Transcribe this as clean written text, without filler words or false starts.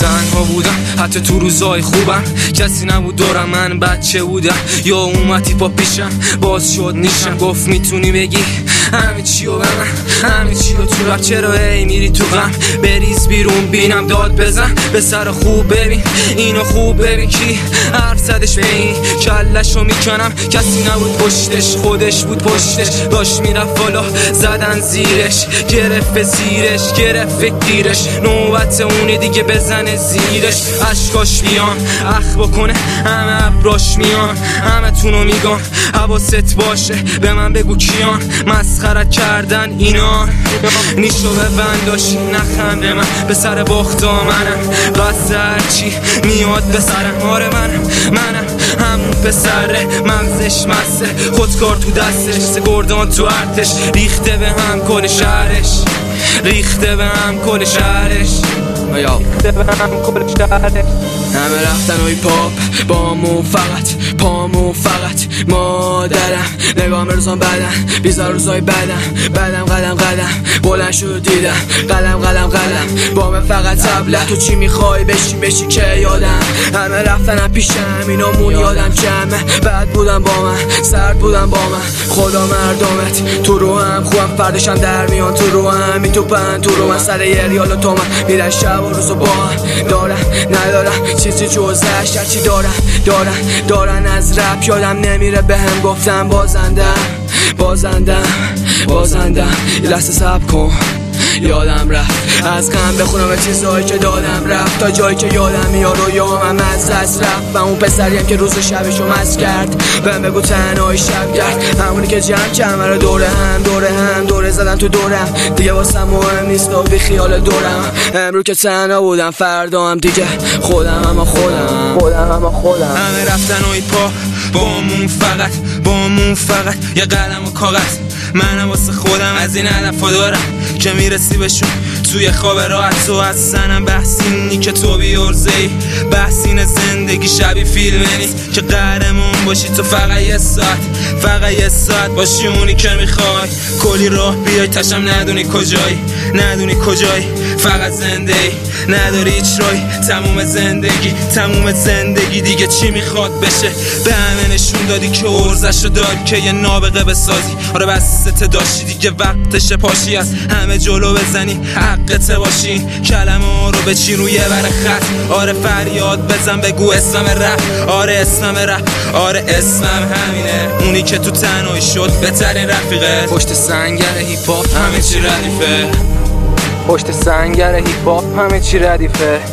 تنها بودم حتی تو روزای خوبم، کسی نبود دورم، من بچه بودم. یا اومدی با پیشم باز شد نیشم، گفت میتونی بگی همه چی و به من، همه چی و تو رفت. چرا ای میری تو غم؟ بریز بیرون بینم داد بزن، به سر خوب ببین اینو خوب ببین. کی حرف زدش به این کلشو میکنم، کسی نبود پشتش، خودش بود پشتش. داشت میرفت بالا زدن زیرش، گرفت زیرش گرفت گیرش. نوبت اونه دیگه بزنه زیرش. اشکاش بیان اخ بکنه همه ابراش میان، همه تونو میگن حواست باشه به من بگو کیان مسخرت کردن اینا. نیشو به بنداشی نخنده من به سر باختا منم، بس هرچی میاد به سرم. آره منم همون پسره مغزش مسته، خودکار تو دستش، سه گردان تو ارتش. ریخته به هم کل شهرش، ریخته به هم کل شهرش، ریخته به هم کل شهرش. همه رفتن و پاپ بامون فقط پامون فقط مادرم. نگاه مرزان بدن بیزار روزای بدم قدم بلند شد دیدم قلم بامه فقط تبله. تو چی میخوای بشی که یادم. همه رفتنم پیشم اینامون یادم کمه. بد بودم با من سرد بودم با من، خدا مردمت تو رو هم خوبم. فردشم در میان تو رو هم میتوپن تو رو من. سر یه ریال و تومن میرن شب و روزو با هم. دارم ندارم چیزی جزش، هرچی دارن از رپ یادم نمیره. به هم گفتم بازندم یه لحظه صبر کن یادم رفت از غم بخونم چیزایی که دادم رفت. تا جایی که یادم میاد و یامم از دست رفت. و اون پسریم که روز شبشو مست کرد بهم بگو تنهایی شب گرد. همونی که جمع رو دوره زدن تو دورم. دیگه واسم مهم نیست و بی خیال دورم. امرو که تنها بودم فردا هم دیگه خودم. همه رفتن و پا بامون فقط یه قلم و کاغذ. منم واسه خودم از این هدفا دارم که میرسی بهشون توی خواب راحت. تو از سنم بحثینی که تو بیارزهی، بحثین زندگی شبیه فیلم نیست که قهرمون باشی. تو فقط یه ساعت باشی اونی که میخوای. کلی راه بیای تشم ندونی کجایی فقط زندگی نداری هیچ راهی. تموم زندگی دیگه چی میخواد بشه. به همه نشون دادی که ارزشو داری که یه نابغه بسازی. آره بس داشتی دیگه وقتشه پاشی از همه جلو بزنی، حقت باشی. کلمه رو بچین روی بر خط. آره فریاد بزن بگو اسمم رپ. آره اسمم همینه. اونی که تو تنهایی شد بهترین رفیقه. پشت سنگر هیپ هاپ همه چی ردیفه.